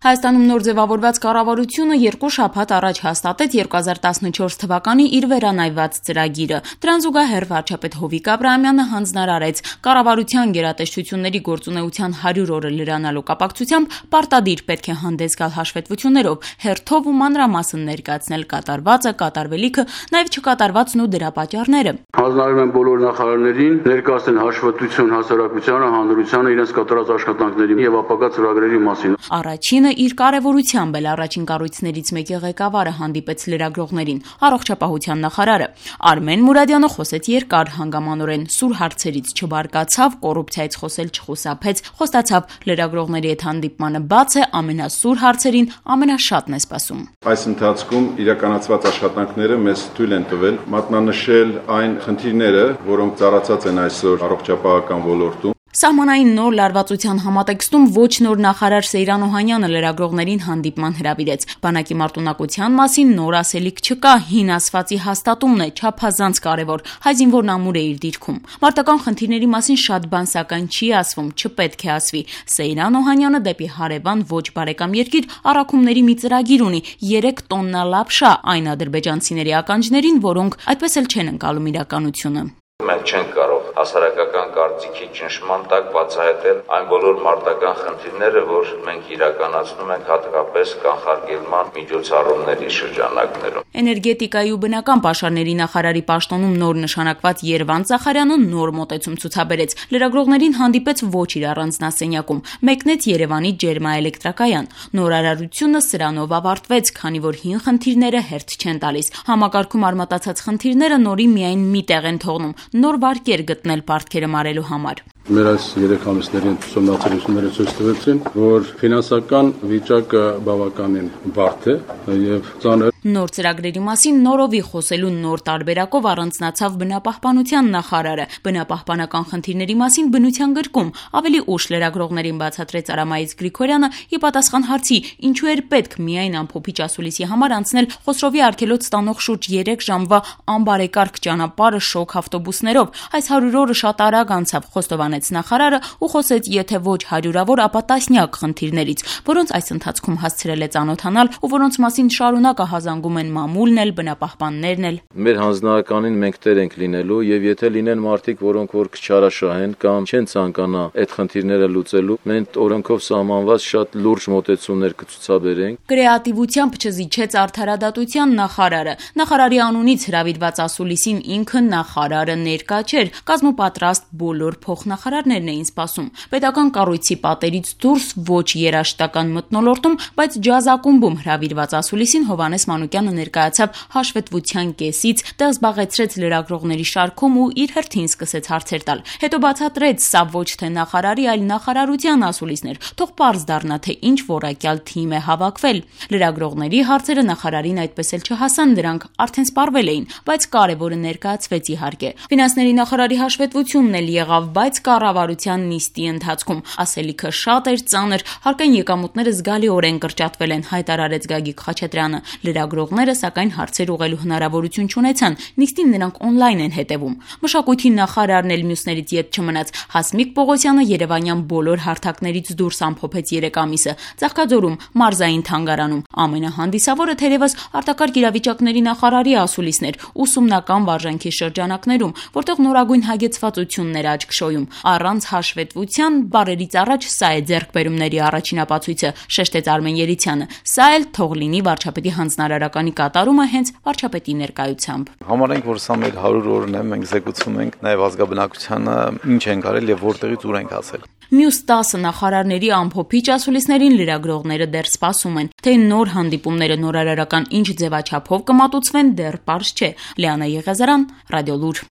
Հայաստանում նոր ձևավորված կառավարությունը 2 շաբաթ առաջ հաստատեց 2014 թվականի իր վերանայված ծրագիրը։ Դրան զուգահեռ վարչապետ Հովիկ Աբրահամյանը հանձնարարեց կառավարության գերատեսչությունների գործունեության 100 օրը լրանալու կապակցությամբ պարտադիր պետք է հանդես գալ հաշվետվություններով, հերթով ու մանրամասն ներկայացնել կատարվածը, կատարվելիքը, նաև չկատարվածն ու դրա պատճառները։ Հանձնարարում են բոլոր նախարարներին ներկայացնել հաշվետվություն հասարակությանը, հանրությանը իրենց կատարած աշխատանքների եւ ապագա ծրագրերի մասին։ Առաջինը իր կարևորությամբ էլ առաջին կառույցներից մեկի ղեկավարը հանդիպեց լրագրողներին, առողջապահության նախարարը։ Արմեն Մուրադյանը խոսեց երկար, հանգամանորեն, սուր հարցերից չբարկացավ, կոռուպցիայից խոսել չխուսափեց, խոստացավ լրագրողների հետ հանդիպմանը բաց է, ամենասուր հարցերին ամենաշատն է սպասում։ Այս ընթացքում իրականացված աշխատանքները մեզ թույլ են տվել մատնանշել այն խնդիրները, որոնք ծառացած են այսօր առողջապահական ոլորտում։ Սահմանային նոր լարվածության համատեքստում ոչ նոր նախարար Սեյրան Օհանյանը լրագրողներին հանդիպման հրավիրեց։ Բանակի մարտունակության մասին նոր ասելիք չկա, հին ասվածի հաստատումն է չափազանց կարևոր, հայ զինվորն ամուր է իր դիրքում։ Մարտական խնդիրների մասին շատ բան սակայն չի ասվում, չպետք է ասվի։ Սեյրան Օհանյանը դեպի հարևան ոչ բարեկամ երկիր առաքումների մի ծրագիր ունի 3 տոննա լապշա այն ադրբեջանցիների ականջներին, որոնք այդպես էլ չեն ընկալում իրականությունը։ Մենք չենք կարող հասարակական կարծիքի ճնշման տակ բացահայտել այն բոլոր մարտական խնդիրները, որ մենք իրականացնում ենք հատկապես կանխարգելման միջոցառումների շրջանակներում։ Էներգետիկայի ու բնական պաշարների նախարարի պաշտոնում նոր նշանակված Երվանդ Զախարյանը նոր մոտեցում ցուցաբերեց։ Լրագրողներին հանդիպեց ոչ իր առանձնասենյակում, մեկնեց Երևանի ջերմաէլեկտրակայան։ Նորարարությունը սրանով ավարտվեց, քանի որ հին խնդիրները հերթ չեն տալիս։ Համակարգում արմատացած խնդիրները նորի միայն մի տեղ են թողնում, նոր վարկեր գտնել պարտքերը մարելու համար։ Մեր այս 3 ամիսների ուսումնասիրությունները ցույց տվեցին, որ ֆինանսական վիճակը բավականին բարդ է եւ ծանր։ Նոր ծրագրերի մասին նորովի խոսելու նոր տարբերակով առանձնացավ բնապահպանության նախարարը։ Բնապահպանական խնդիրների մասին բնության գրկում ավելի ուշ լրագրողներին բացատրեց Արամայից Գրիգորյանը ի պատասխան հարցի, ինչու էր պետք միայն ամփոփիչ ասուլիսի համար անցնել Խոսրովի արգելոց ստանող շուրջ 3 ժամվա անբարեկարգ ճանապարհը շոկ ավտոբուսներով։ Այս 100 օրը շատ արագ անցավ, խոստովանեց նախարարը ու խոսեց եթե ոչ հարյուրավոր, ապա տասնյակ խնդիրներից, որոնց այս ընթացքում հասցրել է ծանոթանալ ու որոնց մասին շարունակ ահազանգում են մամուլն էլ, բնապահպաններն էլ։ Մեր հանձնարարականին մենք տեր ենք լինելու եւ եթե լինեն մարդիկ, որոնք որ քչարաշահեն կամ չեն ցանկանա այդ խնդիրները լուծելու, մենք օրենքով սահմանված շատ լուրջ մոտեցումներ կցուցաբերենք։ Կրեատիվությամբ չզիջեց արդարադատության նախարարը։ Նախարարի անունից հրավիրված ասուլիսին ինքը նախարարը ներկա չէր, կազմապատրաստ բոլոր փոխնախարարներն էին սպասում։ Պետական կառույցի պատերից դուրս ոչ երաշտական մթնոլորտում, բայց ջազ ակումբում հրավիրված ասուլիսին Հովհաննես Մանուկյանը ներկայացավ հաշվետվության կեսից, տեղ զբաղեցրեց լրագրողների շարքում ու իր հերթին սկսեց հարցեր տալ։ Հետո բացատրեց, սա ոչ թե նախարարի, այլ նախարարության ասուլիսն էր։ Թող պարզ դառնա, թե ինչ որակյալ թիմ է հավաքվել։ Լրագրողների հարցերը նախարարին այդպես էլ չհասան, դրանք արդեն սպառվել էին, բայց կարևորը ներկայացվեց իհարկե։ Ֆինանսների նախարարի հաշվետվությունն էլ եղավ, բայց կառավարության նիստի ընթացքում ասելիքը շատ էր ծանր, հարկային եկամուտները զգալիորեն կրճատվել են, հայտարարեց Գագիկ Խաչատրյանը։ Լրագրողները սակայն հարցեր ուղղելու հնարավորություն չունեցան, նիստին նրանք օնլայն են հետևում։ Մշակույթի նախարարն էլ մյուսներից ետ չմնաց։ Հասմիկ Պողոսյանը երևանյան բոլոր հարթակներից դուրս ամփոփեց 3 ամիսը։ Ծաղկաձորում, մարզային թանգարանում, ամենահանդիսավորը թերևս արտակարգ իրավիճակների նախարարի ասուլիսն էր, ուսումնական վարժանքի շրջանակներում, որտեղ նորագույն հագեցվածությունն էր աչք շոյում։ Առանց հաշվետվության բարերից առաջ սա է ձեռքբերումների առաջին ապացույցը, շեշտեց Արմեն Երիցյանը։ Սա էլ թող լինի վարչապետի հանձնարարականի կատարումը հենց վարչապետի ներկայությամբ։ Համարենք, որ սա մեր 100 օրն է, մենք զեկուցում ենք նաև ազգաբնակչությանը ինչ ենք արել եւ որտեղից ուր ենք հասել։ Մյուս 10 նախարարների ամփոփիչ ասուլիսներին լրագրողները դեռ սպասում են, թե նոր հանդիպումները նորարարական ինչ ձևաչափով կմատուցվեն դեռ պարզ չէ։ Լիանա Եղիազարյան, Ռադիոլուր։